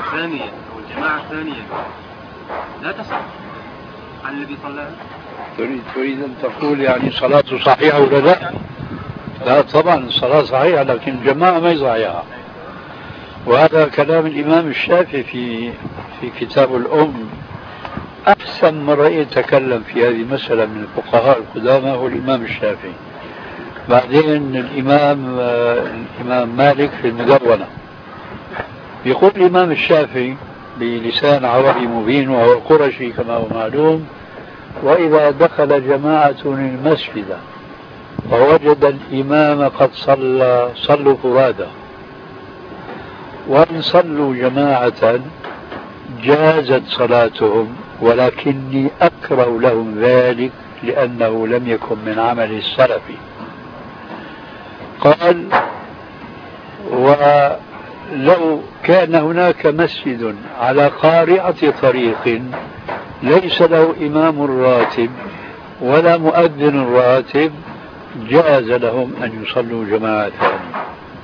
ثانيا أو الجماعة ثانيا لا تصح عن الذي صلى. تريد أن تقول يعني صلاته صحيحة ولا لا؟ لا طبعا الصلاة صحيحة، لكن الجماعة ما هي صحيحة. وهذا كلام الإمام الشافعي في كتاب الأم. أحسن من رأي يتكلم في هذه المسألة من الفقهاء القدامى هو الإمام الشافعي. بعدين الإمام مالك في المدونة يقول الإمام الشافعي بلسان عربي مبين وهو القرشي كما هو معلوم: وإذا دخل جماعة المسجد ووجد الإمام قد صلوا فرادى، وإن صلوا جماعة جازت صلاتهم، ولكني أكره لهم ذلك لأنه لم يكن من عمل السلف. قال: ولو كان هناك مسجد على قارعة طريق ليس له إمام راتب ولا مؤذن راتب جاز لهم أن يصلوا جماعة ثانية.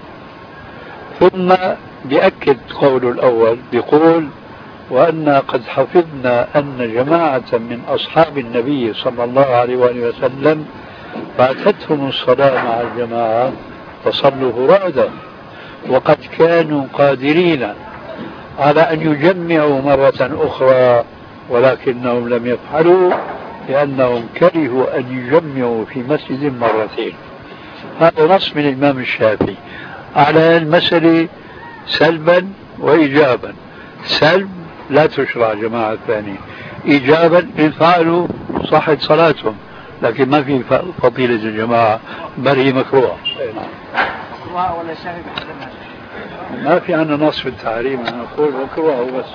ثم بيأكد قول الأول بيقول: وأنا قد حفظنا أن جماعة من أصحاب النبي صلى الله عليه وآله وسلم فاتتهم الصلاة مع الجماعة فصلوا فرادا، وقد كانوا قادرين على أن يجمعوا مرة أخرى ولكنهم لم يفعلوا لأنهم كرهوا أن يجمعوا في مسجد مرتين. هذا نص من الإمام الشافعي على المسألة سلبا وإيجابا. سلب: لا تشرع جماعة ثانية. إيجابا: إن فعلوا صحت صلاتهم، لكن ما في فضيلة الجماعة، بل هي مكروهة. مكروهة ولا شاهد بحرمها؟ ما في عندنا نص في التحريم، نقول مكروهة وبس.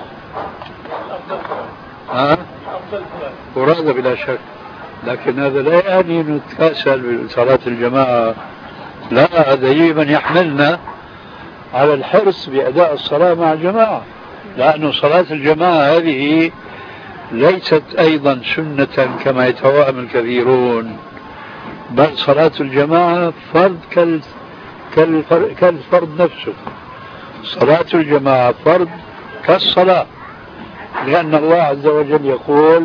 فرادى بلا شك، لكن هذا لا يعني أن نتكاسل بصلاة الجماعة. لا، هذا يجب أن يحملنا على الحرص بأداء الصلاة مع الجماعة، لأن صلاة الجماعة هذه ليست أيضا سنة كما يتوهم الكثيرون، بل صلاة الجماعة فرض كالفرض نفسه. صلاة الجماعة فرض كالصلاة، لأن الله عز وجل يقول: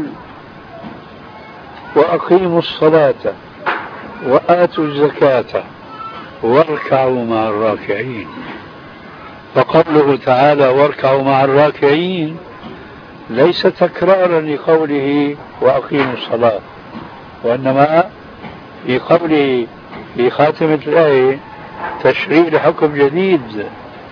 وأقيموا الصلاة وآتوا الزكاة واركعوا مع الراكعين. فقوله تعالى واركعوا مع الراكعين ليس تكرارا لقوله وأقيموا الصلاة، وإنما في قوله في خاتمة الآية تشريع لحكم جديد.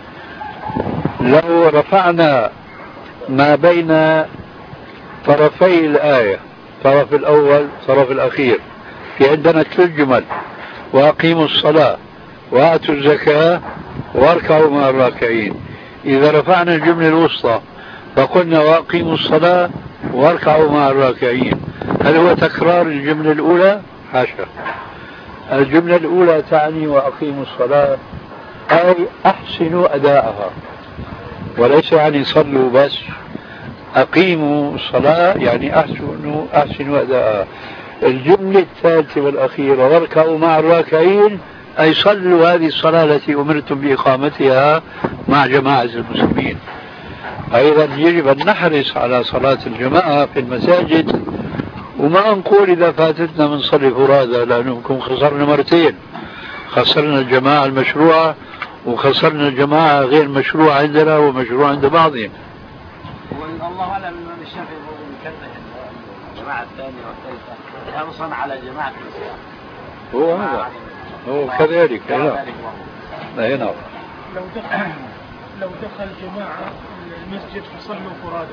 لو رفعنا ما بين طرفي الآية، الطرف الأول الطرف الأخير، في عندنا 3 جمل: وأقيموا الصلاة وآتوا الزكاة واركعوا مع الراكعين. إذا رفعنا الجملة الوسطى فقلنا وأقيموا الصلاة واركعوا مع الراكعين، هل هو تكرار الجملة الأولى؟ حاشا. الجملة الأولى تعني وأقيموا الصلاة أي أحسنوا أداءها، وليس يعني صلوا بس. أقيموا الصلاة يعني أحسنوا أداءها. الجملة الثالثة والأخيرة واركعوا مع الراكعين أي صلوا هذه الصلاة التي أمرتم بإقامتها مع جماعة المسلمين. أيضا يجب أن نحرص على صلاة الجماعة في المساجد، وما نقول إذا فاتتنا من صلي فرادى، لأنكم خسرنا مرتين: خسرنا الجماعة المشروعة وخسرنا الجماعة غير مشروعة عندنا ومشروع عند بعضهم. والله أعلم الإمام الشافعي يكره الجماعة الثانية والثالثة حرصا على جماعة الإسلام. هو هذا هو كذلك. لا. لو دخل جماعة المسجد فصلوا فرادى